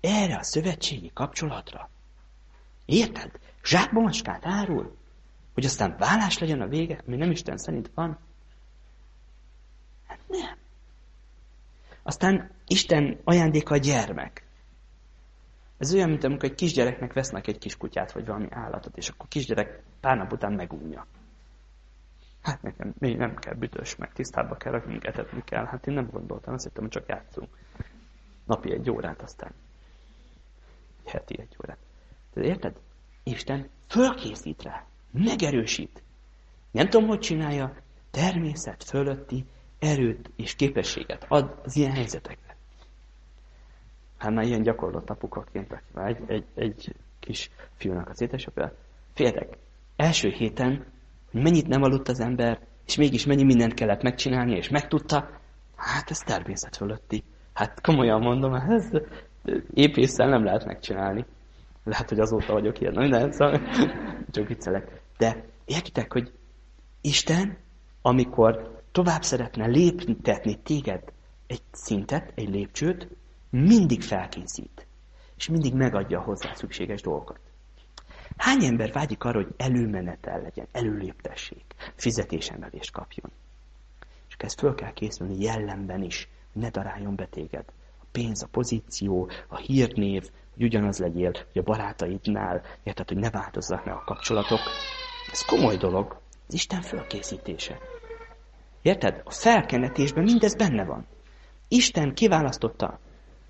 erre a szövetségi kapcsolatra. Érted? Zsákba macskát árul, hogy aztán vállás legyen a vége, ami nem Isten szerint van. Hát nem. Aztán Isten ajándéka a gyermek. Ez olyan, mint amikor egy kisgyereknek vesznek egy kis kutyát, vagy valami állatot, és akkor a kisgyerek pár nap után megunja. Hát nekem még nem kell büdös, meg tisztába kell rakni, minket etetni kell. Hát én nem gondoltam, azt hittem, hogy csak játszunk. Napi 1 órát, aztán heti 1 órát. De érted? Isten fölkészít rá, megerősít. Nem tudom, hogy csinálja, természet fölötti erőt és képességet ad az ilyen helyzetekre. Hát már ilyen gyakorlott apukaként, egy kis fiúnak az édesapja. Féltek, első héten, hogy mennyit nem aludt az ember, és mégis mennyi mindent kellett megcsinálni, és megtudta, hát ez természet fölötti. Hát komolyan mondom, ez épésszel nem lehet megcsinálni. Lehet, hogy azóta vagyok ilyen, minden, szóval csak viccelek. De értitek, hogy Isten, amikor tovább szeretne léptetni téged egy szintet, egy lépcsőt, mindig felkészít, és mindig megadja hozzá szükséges dolgokat. Hány ember vágyik arra, hogy előmenetel legyen, előléptessék, fizetésemelést kapjon? És ezt föl kell készülni jellemben is, hogy ne daráljon be téged. A pénz, a pozíció, a hírnév, hogy ugyanaz legyél, hogy a barátaidnál, érted, hogy ne változzak meg a kapcsolatok. Ez komoly dolog. Az Isten fölkészítése. Érted? A felkenetésben mindez benne van. Isten kiválasztotta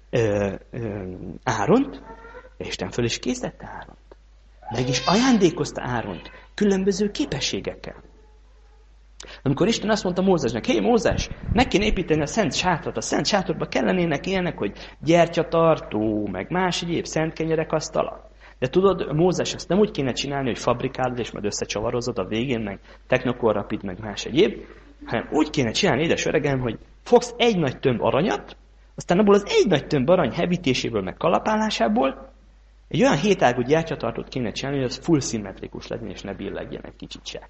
Áront, és Isten föl is készítette Áront. Meg is ajándékozta Áront különböző képességekkel. Amikor Isten azt mondta Mózesnek, hé Mózes, meg kéne építeni a szent sátrat, a szent sátorba kellenének ilyenek, hogy gyertyatartó, meg más egyéb szent kenyerek asztala. De tudod, Mózes, azt nem úgy kéne csinálni, hogy fabrikálod, és majd összecsavarozod a végén, meg technokorrapid, meg más egyéb, hanem úgy kéne csinálni, édes öregem, hogy fogsz egy nagy tömb aranyat, aztán abból az egy nagy tömb arany hevítéséből, meg kalapálásából egy olyan 7 ágú gyertyatartót kéne csinálni, hogy az full szimmetrikus legyen, és ne billegjen egy kicsit se.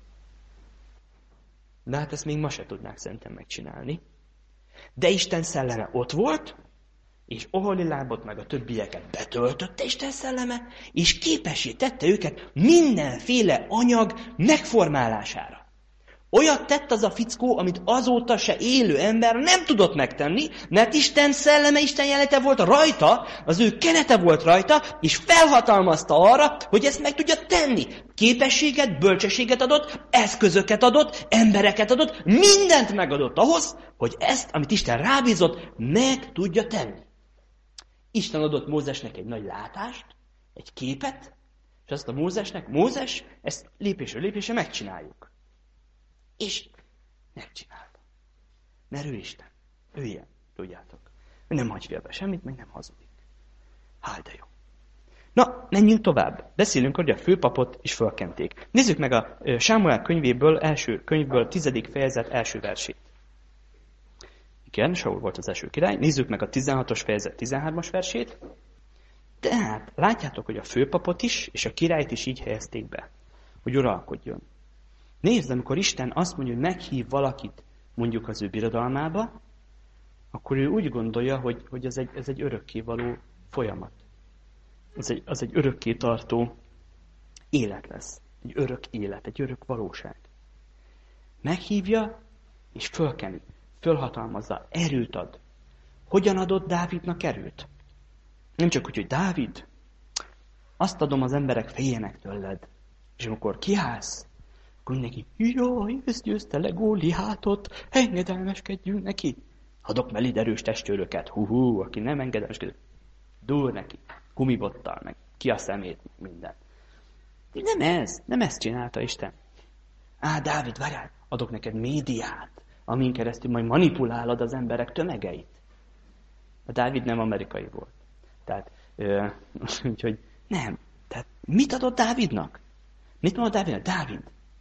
De hát ezt még ma se tudnák szerintem megcsinálni. De Isten szelleme ott volt, és Oholiábot meg a többieket betöltötte Isten szelleme, és képessé tette őket mindenféle anyag megformálására. Olyat tett az a fickó, amit azóta se élő ember nem tudott megtenni, mert Isten szelleme, Isten jelenete volt rajta, az ő kenete volt rajta, és felhatalmazta arra, hogy ezt meg tudja tenni. Képességet, bölcsességet adott, eszközöket adott, embereket adott, mindent megadott ahhoz, hogy ezt, amit Isten rábízott, meg tudja tenni. Isten adott Mózesnek egy nagy látást, egy képet, és azt a Mózesnek, Mózes, ezt lépésről lépésre megcsináljuk. És megcsinálta. Mert ő Isten. Ő ilyen, tudjátok. Ő nem hagy félbe semmit, meg nem hazudik. Hál' de jó. Na, menjünk tovább. Beszélünk, hogy a főpapot is fölkenték. Nézzük meg a Sámuel könyvéből, első könyvből, 10. fejezet első versét. Igen, Saul volt az első király. Nézzük meg a 16-os fejezet 13-as versét. Tehát látjátok, hogy a főpapot is, és a királyt is így helyezték be, hogy uralkodjon. Nézd, amikor Isten azt mondja, hogy meghív valakit mondjuk az ő birodalmába, akkor ő úgy gondolja, hogy ez egy örökkévaló folyamat. Az egy örökké tartó élet lesz. Egy örök élet, egy örök valóság. Meghívja és fölkeni, fölhatalmazza, erőt ad. Hogyan adott Dávidnak erőt? Nem csak úgy, hogy Dávid, azt adom, az emberek féljenek tőled. És amikor kiállsz, akkor neki, jaj, ezt győzte le Góliátot, engedelmeskedjünk neki. Adok mellé erős testőröket, aki nem engedelmeskedik, dúr neki, gumibottal, meg ki a szemét, minden. Nem ezt csinálta Isten. Dávid, várjál, adok neked médiát, amin keresztül majd manipulálod az emberek tömegeit. A Dávid nem amerikai volt. Tehát, úgyhogy nem. Tehát mit adott Dávidnak? Mit mondott Dávidnak? Dávid,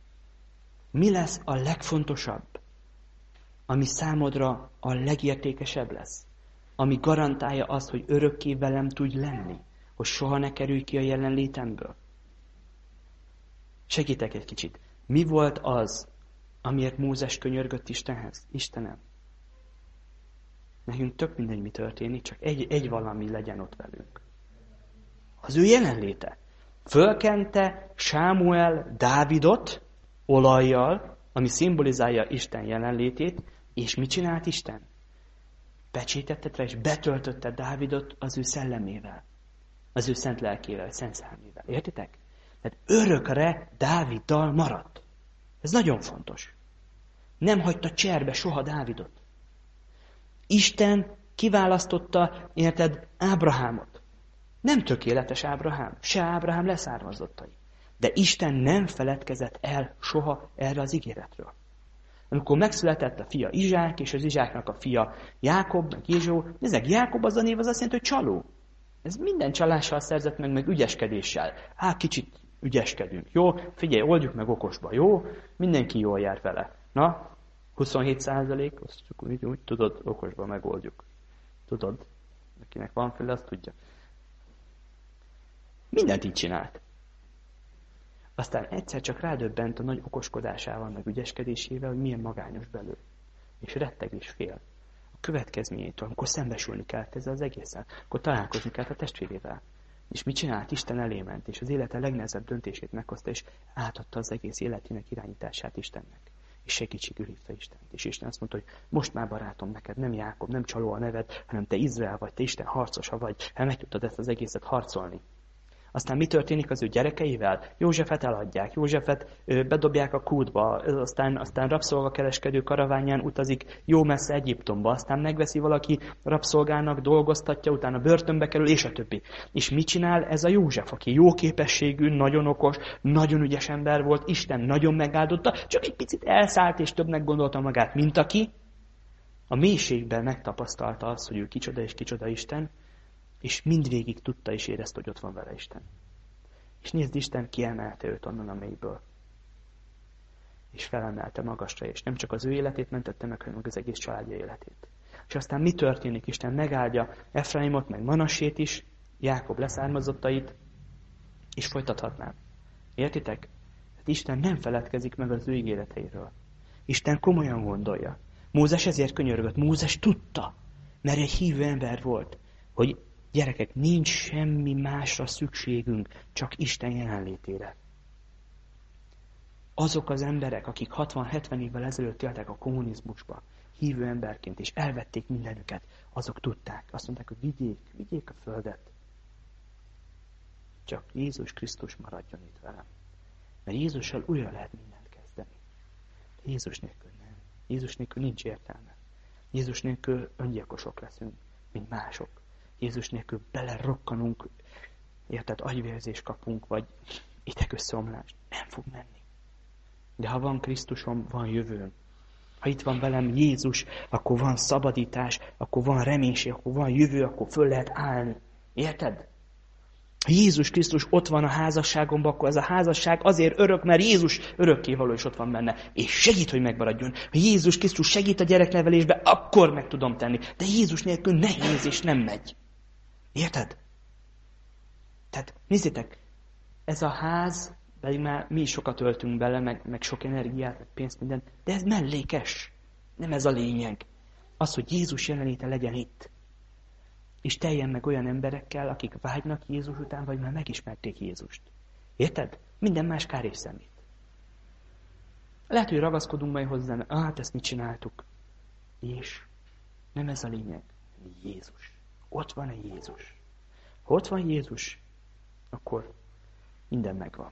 mi lesz a legfontosabb, ami számodra a legértékesebb lesz? Ami garantálja azt, hogy örökké velem tudj lenni, hogy soha ne kerülj ki a jelenlétemből. Segítek egy kicsit. Mi volt az, amiért Mózes könyörgött Istenhez? Istenem, Nekünk tök mindegy, mi történik, csak egy valami legyen ott velünk. Az ő jelenléte. Fölkente Sámuel Dávidot olajjal, ami szimbolizálja Isten jelenlétét, és mit csinált Isten? Pecsétette rá, és betöltötte Dávidot az ő szellemével, az ő szent lelkével, szent szellemével. Értitek? Tehát örökre Dáviddal maradt. Ez nagyon fontos. Nem hagyta cserbe soha Dávidot. Isten kiválasztotta, érted, Ábrahámot. Nem tökéletes Ábrahám, se Ábrahám leszármazottai. De Isten nem feledkezett el soha erre az ígéretről. Amikor megszületett a fia Izsák, és az Izsáknak a fia Jákob, meg Jézsó, nézzek, Jákob az a név, az azt jelenti, hogy csaló. Ez minden csalással szerzett meg ügyeskedéssel. Kicsit ügyeskedünk, jó? Figyelj, oldjuk meg okosba, jó? Mindenki jól jár vele. Na, 27%, azt csak úgy tudod, okosba megoldjuk. Tudod? Akinek van fele, azt tudja. Mindent így csinált. Aztán egyszer csak rádöbbent a nagy okoskodásával, meg ügyeskedésével, hogy milyen magányos belül. És retteg és fél. A következményétől, amikor szembesülni kellett ezzel az egészen, akkor találkozni kellett a testvérével. És mit csinált? Isten elé ment, és az élete legnehezebb döntését meghozta, és átadta az egész életének irányítását Istennek. És segítségül hívta Istent. És Isten azt mondta, hogy most már barátom neked, nem Jákob, nem csaló a neved, hanem te Izrael vagy, te Isten harcosa vagy, meg tudtad ezt az egészet harcolni. Aztán mi történik az ő gyerekeivel? Józsefet eladják, Józsefet bedobják a kútba, aztán rabszolgakereskedő karaványán utazik jó messze Egyiptomba, aztán megveszi valaki rabszolgának, dolgoztatja, utána börtönbe kerül, és a többi. És mit csinál ez a József, aki jó képességű, nagyon okos, nagyon ügyes ember volt, Isten nagyon megáldotta, csak egy picit elszállt és többnek gondolta magát, mint aki a mélységben megtapasztalta azt, hogy ő kicsoda és kicsoda Isten, és mindvégig tudta és érezte, hogy ott van vele Isten. És nézd, Isten kiemelte őt onnan a mélyből. És felemelte magasra, és nem csak az ő életét mentette meg, hanem az egész családja életét. És aztán mi történik? Isten megáldja Efraimot, meg Manassét is, Jákob leszármazottait, és folytathatnám. Értitek? Hát Isten nem feledkezik meg az ő ígéreteiről. Isten komolyan gondolja. Mózes ezért könyörgött. Mózes tudta, mert egy hívő ember volt, hogy gyerekek, nincs semmi másra szükségünk, csak Isten jelenlétére. Azok az emberek, akik 60-70 évvel ezelőtt éltek a kommunizmusba, hívő emberként, és elvették mindenüket, azok tudták. Azt mondták, hogy vigyék a földet. Csak Jézus Krisztus maradjon itt velem. Mert Jézussal újra lehet mindent kezdeni. De Jézus nélkül nem. Jézus nélkül nincs értelme. Jézus nélkül öngyilkosok leszünk, mint mások. Jézus nélkül belerokkanunk, érted, agyvérzést kapunk, vagy idegösszeomlást. Nem fog menni. De ha van Krisztusom, van jövőm. Ha itt van velem Jézus, akkor van szabadítás, akkor van reménység, akkor van jövő, akkor föl lehet állni. Érted? Ha Jézus Krisztus ott van a házasságomban, akkor ez a házasság azért örök, mert Jézus örökkévaló is ott van benne. És segít, hogy megmaradjon. Ha Jézus Krisztus segít a gyereknevelésbe, akkor meg tudom tenni. De Jézus nélkül nehéz és nem megy. Érted? Tehát nézzétek, ez a ház, pedig már mi is sokat öltünk bele, meg sok energiát, meg pénzt, mindent, de ez mellékes. Nem ez a lényeg. Az, hogy Jézus jelenléte legyen itt. És teljen meg olyan emberekkel, akik vágynak Jézus után, vagy már megismerték Jézust. Érted? Minden más kár és szemét. Lehet, hogy ragaszkodunk majd hozzá, mert hát ezt mit csináltuk. És nem ez a lényeg. Jézus. Ott van egy Jézus. Ha ott van Jézus, akkor minden megvan.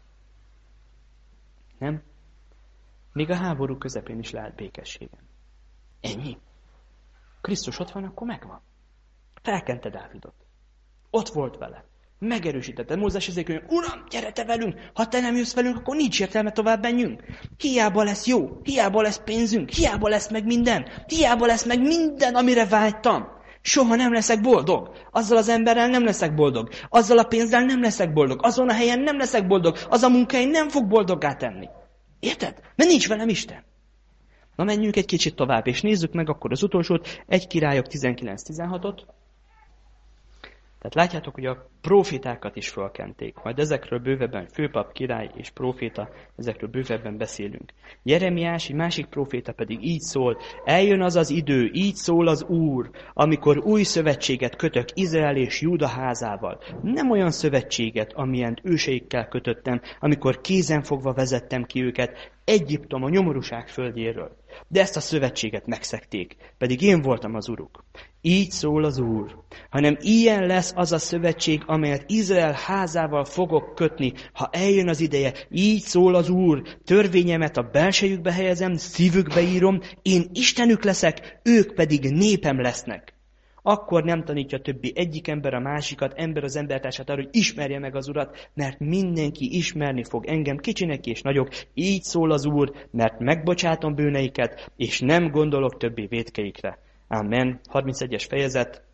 Nem? Még a háború közepén is lehet békességem. Ennyi. Krisztus ott van, akkor megvan. Felkente Dávidot. Ott volt vele. Megerősítette. Mózes ezért mondja, Uram, gyere te velünk! Ha te nem jössz velünk, akkor nincs értelme tovább menjünk. Hiába lesz jó, hiába lesz pénzünk, hiába lesz meg minden, hiába lesz meg minden, amire vágytam. Soha nem leszek boldog. Azzal az emberrel nem leszek boldog. Azzal a pénzzel nem leszek boldog. Azon a helyen nem leszek boldog. Az a munkahelyen nem fog boldoggá tenni. Érted? Mert nincs velem Isten. Na menjünk egy kicsit tovább, és nézzük meg akkor az utolsót, 1 Királyok 19-16-ot. Tehát látjátok, hogy a profétákat is fölkenték. Majd ezekről bővebben, főpap, király és proféta, ezekről bővebben beszélünk. Jeremiás, egy másik proféta pedig így szól, eljön az az idő, így szól az Úr, amikor új szövetséget kötök Izrael és Júda házával. Nem olyan szövetséget, amilyen őseikkel kötöttem, amikor kézenfogva vezettem ki őket Egyiptom, a nyomorúság földjéről. De ezt a szövetséget megszegték, pedig én voltam az Uruk. Így szól az Úr, hanem ilyen lesz az a szövetség, amelyet Izrael házával fogok kötni, ha eljön az ideje. Így szól az Úr, törvényemet a belsejükbe helyezem, szívükbe írom, én Istenük leszek, ők pedig népem lesznek. Akkor nem tanítja többi egyik ember a másikat, ember az embertársát arra, hogy ismerje meg az Urat, mert mindenki ismerni fog engem, kicsinek és nagyok. Így szól az Úr, mert megbocsátom bűneiket, és nem gondolok többi vétkeikre. Amen. 31-es fejezet,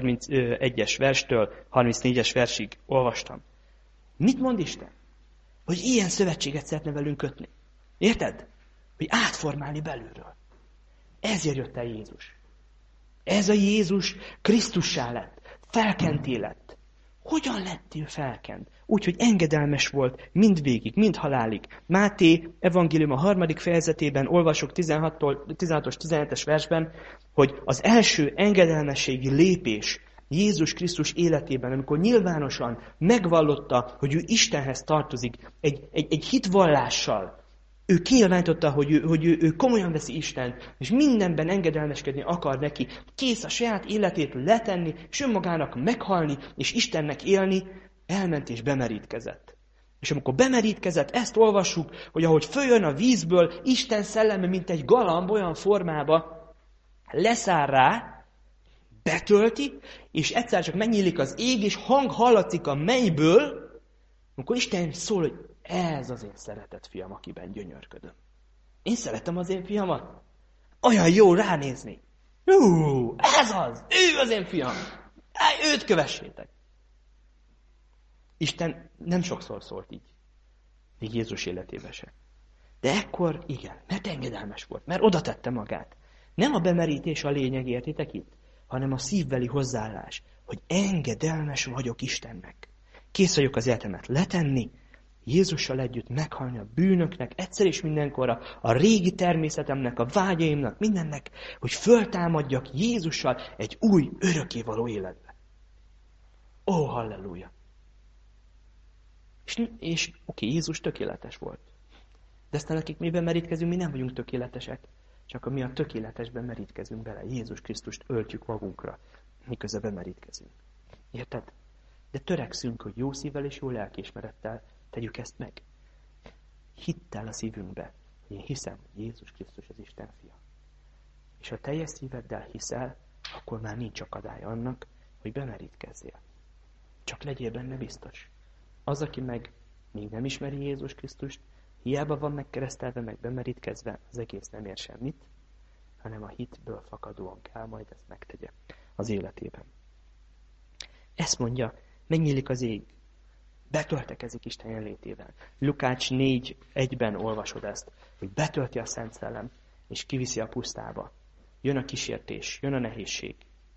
31-es verstől 34-es versig olvastam. Mit mond Isten? Hogy ilyen szövetséget szeretne velünk kötni. Érted? Hogy átformálni belülről. Ezért jött el Jézus. Ez a Jézus Krisztussá lett, felkenté lett. Hogyan lett ő felkent? Úgy, hogy engedelmes volt mindvégig, mind halálig. Máté evangélium a 3. fejezetében olvasok 16-os, 17-es versben, hogy az első engedelmességi lépés Jézus Krisztus életében, amikor nyilvánosan megvallotta, hogy ő Istenhez tartozik, egy hitvallással, ő kinyilvánította, hogy ő komolyan veszi Istent, és mindenben engedelmeskedni akar neki, kész a saját életét letenni, és önmagának meghalni, és Istennek élni, elment és bemerítkezett. És amikor bemerítkezett, ezt olvassuk, hogy ahogy följön a vízből, Isten szelleme, mint egy galamb olyan formába, leszáll rá, betölti, és egyszer csak megnyílik az ég, és hang hallatszik a mennyből, amikor Isten szól, hogy ez az én szeretett fiam, akiben gyönyörködöm. Én szeretem az én fiamat. Olyan jó ránézni. Ez az! Ő az én fiam! Őt kövessétek! Isten nem sokszor szólt így. Még Jézus életében se. De ekkor igen, mert engedelmes volt, mert oda tette magát. Nem a bemerítés a lényeg, értitek itt, hanem a szívbeli hozzáállás, hogy engedelmes vagyok Istennek. Kész vagyok az életemet letenni, Jézussal együtt meghalni a bűnöknek, egyszer és mindenkorra, a régi természetemnek, a vágyaimnak, mindennek, hogy föltámadjak Jézussal egy új, örökkévaló életbe. Ó, halleluja! És oké, Jézus tökéletes volt. De aztán akik mi bemerítkezünk, mi nem vagyunk tökéletesek. Csak mi a tökéletesben merítkezünk bele. Jézus Krisztust öltjük magunkra, miközben bemerítkezünk. Érted? De törekszünk, hogy jó szívvel és jó lelkiismerettel tegyük ezt meg. Hittel a szívünkbe, hogy én hiszem, hogy Jézus Krisztus az Isten fia. És ha teljes szíveddel hiszel, akkor már nincs akadály annak, hogy bemerítkezzél. Csak legyél benne biztos. Az, aki meg még nem ismeri Jézus Krisztust, hiába van megkeresztelve, meg bemerítkezve, az egész nem ér semmit, hanem a hitből fakadóan kell majd ezt megtegye az életében. Ezt mondja, megnyílik az ég, betöltekezik Isten jelenlétével. Lukács 4:1-ben olvasod ezt, hogy betölti a Szent Szellem, és kiviszi a pusztába. Jön a kísértés, jön a nehézség.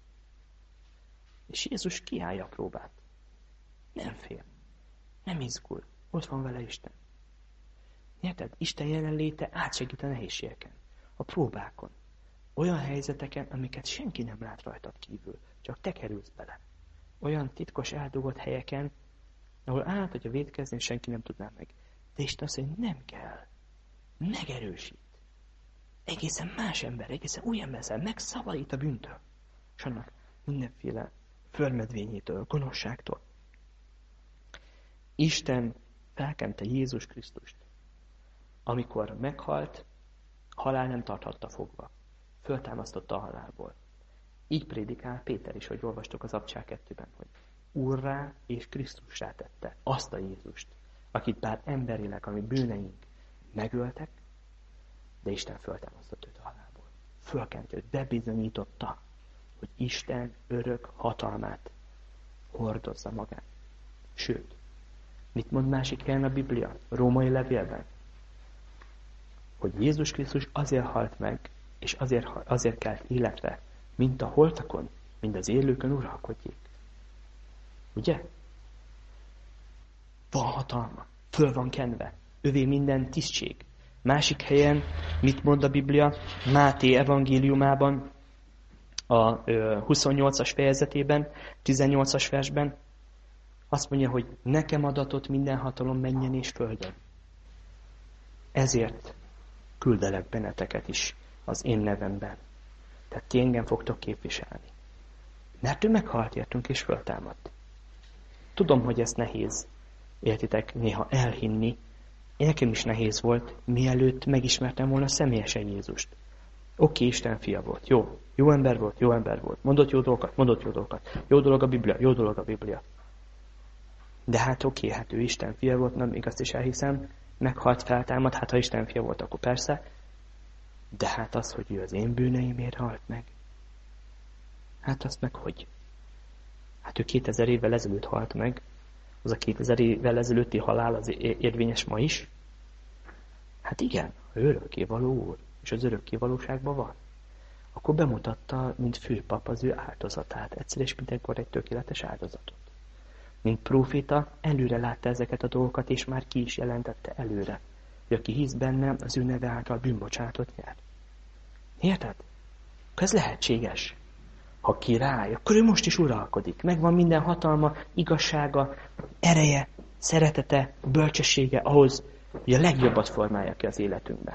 És Jézus kiállja a próbát. Nem fél, nem izgul, ott van vele Isten. Érted? Isten jelenléte átsegít a nehézségeken, a próbákon. Olyan helyzeteken, amiket senki nem lát rajtad kívül, csak te kerülsz bele. Olyan titkos, eldugott helyeken, ahol állt, hogyha vétkezni, senki nem tudná meg. De Isten azt mondja, nem kell. Megerősít. Egészen más ember, egészen új ember száll, megszabadít a bűntől. És annak mindenféle förmedvényétől, gonoszságtól. Isten felkente Jézus Krisztust. Amikor meghalt, halál nem tarthatta fogva. Föltámasztotta a halálból. Így prédikál Péter is, hogy olvastok az Abcsák 2-ben, hogy Úrrá és Krisztussá tette azt a Jézust, akit bár emberileg, ami bűneink megöltek, de Isten föltámasztott őt a halálból. Fölkent őt, bebizonyította, hogy Isten örök hatalmát hordozza magán. Sőt, mit mond másik helyen a Biblia, a római levélben? Hogy Jézus Krisztus azért halt meg, és azért kelt életre, mint a holtakon, mint az élőkön uralkodjék. Ugye? Van hatalma, föl van kenve, övé minden tisztség. Másik helyen mit mond a Biblia? Máté evangéliumában, a 28-as fejezetében, 18-as versben, azt mondja, hogy nekem adatott minden hatalom mennyen és földön. Ezért küldelek benneteket is az én nevemben. Tehát ti engem fogtok képviselni. Mert ő meghalt értünk és föltámadt. Tudom, hogy ez nehéz, értitek, néha elhinni. Nekem is nehéz volt, mielőtt megismertem volna személyesen Jézust. Oké, Isten fia volt, jó ember volt, mondott jó dolgokat, jó dolog a Biblia. De hát oké, hát ő Isten fia volt, nem még azt is elhiszem, meghalt, feltámad, hát ha Isten fia volt, akkor persze. De hát az, hogy ő az én bűneimért halt meg. Hát azt meg hogy? Hát ő 2000 évvel ezelőtt halt meg. Az a 2000 évvel ezelőtti halál az érvényes ma is? Hát igen, ő örökkévaló úr, és az örökkévalóságban van. Akkor bemutatta, mint főpap az ő áldozatát, egyszer és mindenkor egy tökéletes áldozatot. Mint próféta, előre látta ezeket a dolgokat, és már ki is jelentette előre, hogy aki hisz benne, az ő neve által bűnbocsánatot nyer. Érted? Ez lehetséges. Ha király, akkor ő most is uralkodik. Megvan minden hatalma, igazsága, ereje, szeretete, bölcsessége ahhoz, hogy a legjobbat formálja ki az életünkbe.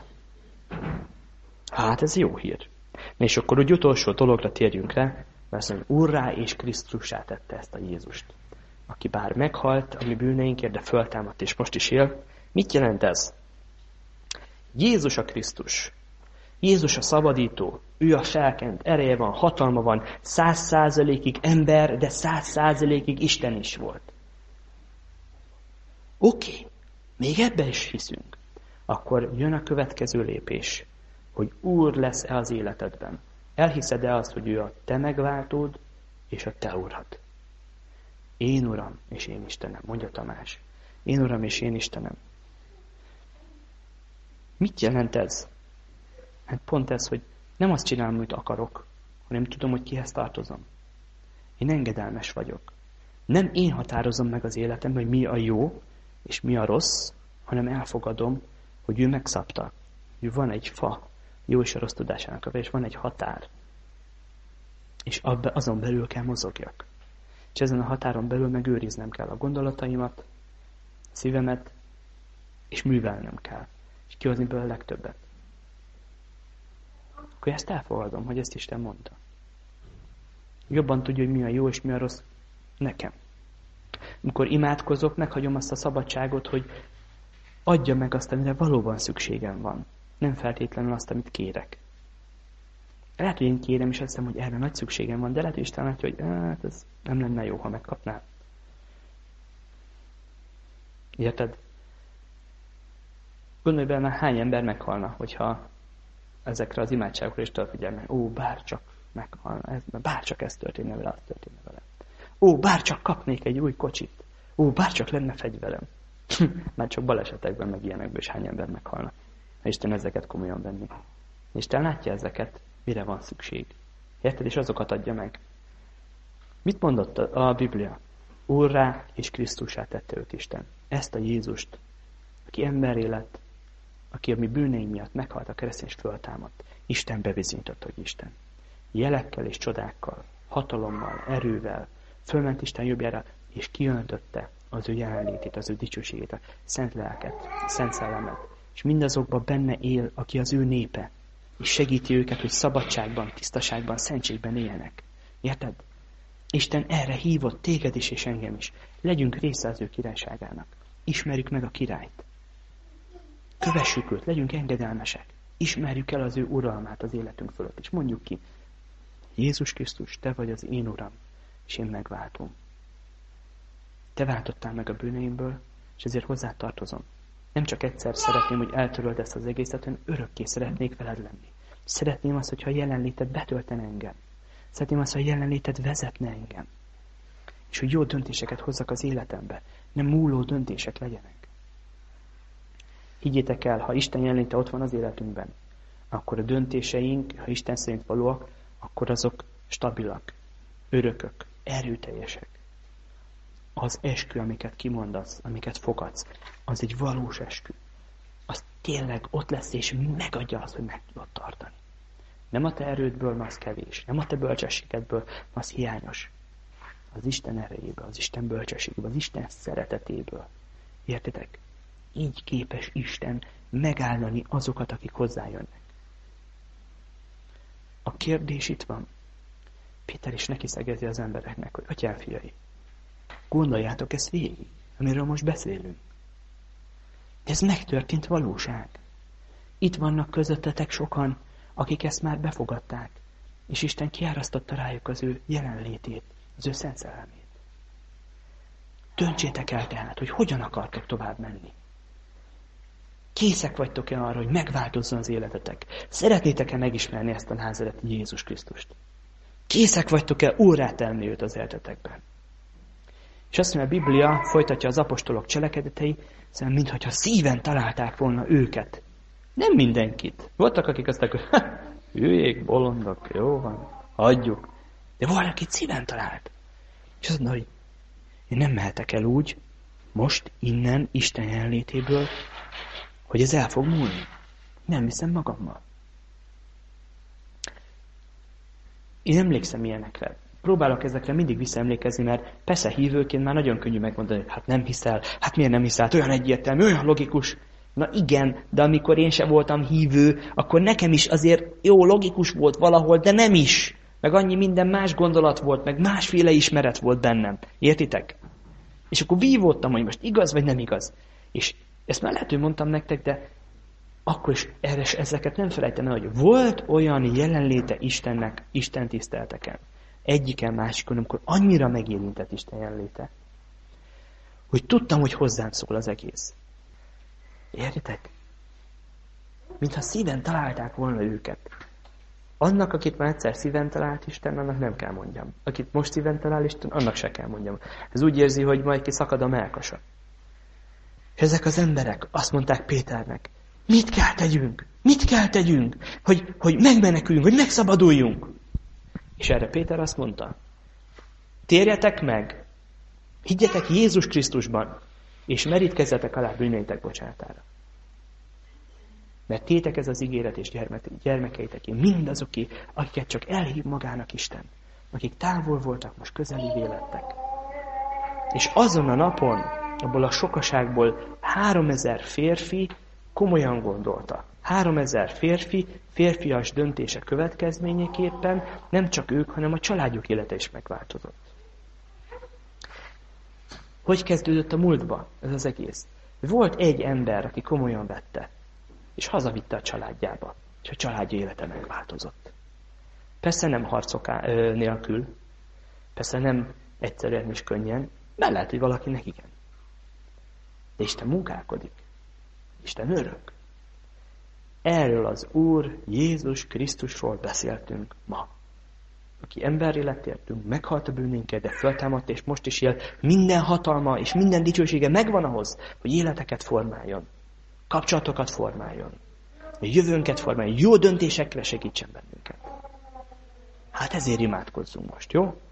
Hát ez jó hír. És akkor úgy utolsó dologra térjünk rá, mert hogy Úrrá és Krisztussá tette ezt a Jézust. Aki bár meghalt a mi bűneinkért, de föltámadt és most is él. Mit jelent ez? Jézus a Krisztus. Jézus a szabadító. Ő a felkent, ereje van, hatalma van. 100%-ig ember, de 100%-ig Isten is volt. Oké, még ebben is hiszünk. Akkor jön a következő lépés, hogy Úr lesz-e az életedben. Elhiszed-e azt, hogy ő a te megváltód és a te urad? Én Uram és én Istenem, mondja Tamás. Én Uram és én Istenem. Mit jelent ez? Hát pont ez, hogy nem azt csinálom, amit akarok, hanem tudom, hogy kihez tartozom. Én engedelmes vagyok. Nem én határozom meg az életemben, hogy mi a jó és mi a rossz, hanem elfogadom, hogy ő megszabta. Hogy van egy fa, jó és a rossz tudásának, és van egy határ. És azon belül kell mozogjak. És ezen a határon belül megőriznem kell a gondolataimat, szívemet, és művelnem kell. És kihozni belőle a legtöbbet. Akkor ezt elfogadom, hogy ezt Isten mondta. Jobban tudja, hogy mi a jó és mi a rossz nekem. Amikor imádkozok, meghagyom azt a szabadságot, hogy adja meg azt, amire valóban szükségem van. Nem feltétlenül azt, amit kérek. Lehet, hogy én kérem, és azt hiszem, hogy erre nagy szükségem van, de lehet, hogy Isten látja, hogy hát ez nem lenne jó, ha megkapnám. Érted? Gondolj bele, már hány ember meghalna, hogyha ezekre az imádságokra is figyelme. Bárcsak meghalna, bárcsak ez történne vele, az történne vele. Bárcsak kapnék egy új kocsit. Bárcsak lenne fegyverem. Már csak balesetekben, meg ilyenekből is hány ember meghalna. Ha Isten ezeket komolyan venni. Isten látja ezeket, mire van szükség. Érted? És azokat adja meg. Mit mondott a Biblia? Úrrá és Krisztussá tette őt Isten. Ezt a Jézust, aki emberré lett, aki a mi bűneim miatt meghalt a keresztény és föltámadt. Isten bebizonyította, hogy Isten. Jelekkel és csodákkal, hatalommal, erővel, fölment Isten jobbjára, és kiöntötte az ő jelenlétét, az ő dicsőségét, a szent lelket, a szent szellemet. És mindazokban benne él, aki az ő népe, és segíti őket, hogy szabadságban, tisztaságban, szentségben éljenek. Érted? Isten erre hívott téged is és engem is. Legyünk része az ő királyságának. Ismerjük meg a királyt. Kövessük őt, legyünk engedelmesek. Ismerjük el az ő uralmát az életünk fölött, és mondjuk ki, Jézus Krisztus, te vagy az én Uram, és én megváltom. Te váltottál meg a bűneimből, és ezért hozzá tartozom. Nem csak egyszer szeretném, hogy eltöröld ezt az egészet, hanem örökké szeretnék veled lenni. Szeretném azt, hogyha a jelenléted betöltene engem. Szeretném azt, hogy a jelenléted vezetne engem. És hogy jó döntéseket hozzak az életembe, nem múló döntések legyenek. Higgyétek el, ha Isten jelenléte ott van az életünkben, akkor a döntéseink, ha Isten szerint valóak, akkor azok stabilak, örökök, erőteljesek. az eskü, amiket kimondasz, amiket fogadsz, az egy valós eskü. Az tényleg ott lesz, és megadja azt, hogy meg tudod tartani. Nem a te erődből, mert az kevés. Nem a te bölcsességedből, mert az hiányos. Az Isten erejéből, az Isten bölcsességéből, az Isten szeretetéből. Értitek? Így képes Isten megállani azokat, akik hozzájönnek. A kérdés itt van. Péter is neki szegezi az embereknek, hogy atyám fiai, gondoljátok ezt végig, amiről most beszélünk. Ez megtörtént valóság. Itt vannak közöttetek sokan, akik ezt már befogadták, és Isten kiárasztotta rájuk az ő jelenlétét, az ő szent szellemét. Döntsétek el tehát, hogy hogyan akartok tovább menni. Készek vagytok-e arra, hogy megváltozzon az életetek? Szeretnétek-e megismerni ezt a názareti Jézus Krisztust? Készek vagytok-e úrrá tenni őt az életetekben? És azt mondja, a Biblia folytatja az apostolok cselekedetei, szóval mintha szíven találták volna őket. Nem mindenkit. Voltak, akik azt mondták, hogy hülyék, bolondok, jó van, hagyjuk. De valakit szíven talált. És azt mondja, hogy én nem mehetek el úgy, most, innen, Isten jelenlétéből, hogy ez el fog múlni. Nem hiszem magammal. Én emlékszem ilyenekre. Próbálok ezekre mindig visszaemlékezni, mert persze hívőként már nagyon könnyű megmondani, hogy hát nem hiszel, hát miért nem hiszel, hát olyan egyértelmű, olyan logikus. Na igen, de amikor én sem voltam hívő, akkor nekem is azért jó, logikus volt valahol, de nem is. Meg annyi minden más gondolat volt, meg másféle ismeret volt bennem. Értitek? És akkor vívódtam, hogy most igaz vagy nem igaz. És ezt már lehet, hogy mondtam nektek, de akkor is ezeket nem felejtem el, hogy volt olyan jelenléte Istennek, Isten tisztelteken. Egyiken, másikon, amikor annyira megérintett Isten jelenléte, hogy tudtam, hogy hozzám szól az egész. Értitek? Mintha szíven találták volna őket. Annak, akit már egyszer szíven talált Isten, annak nem kell mondjam. Akit most szíven talál Isten, annak se kell mondjam. Ez úgy érzi, hogy majd ki szakad a mellkasa. És ezek az emberek azt mondták Péternek, mit kell tegyünk? Mit kell tegyünk? Hogy megmeneküljünk, hogy megszabaduljunk. És erre Péter azt mondta, térjetek meg, higgyetek Jézus Krisztusban, és merítkezzetek alá bűneitek bocsánatára. Mert tétek ez az ígéret és gyermekeiteké, mindazoké, akiket csak elhív magának Isten, akik távol voltak, most közeli lettek. És azon a napon, abból a sokaságból 3000 férfi komolyan gondolta. 3000 férfias döntése következményeképpen nem csak ők, hanem a családjuk élete is megváltozott. Hogy kezdődött a múltba ez az egész? Volt egy ember, aki komolyan vette, és hazavitte a családjába, és a családja élete megváltozott. Persze nem harcok nélkül, persze nem egyszerűen és könnyen, mert lehet, hogy valakinek igen. De Isten munkálkodik. Isten örök. Erről az Úr Jézus Krisztusról beszéltünk ma. Aki emberré lett értünk, meghalt a bűnénket, de föltámadt, és most is él. Minden hatalma és minden dicsősége megvan ahhoz, hogy életeket formáljon. Kapcsolatokat formáljon. A jövőnket formáljon. Jó döntésekre segítsen bennünket. Hát ezért imádkozzunk most, jó?